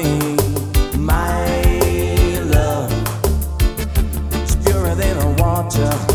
harmony. My love is purer than the water.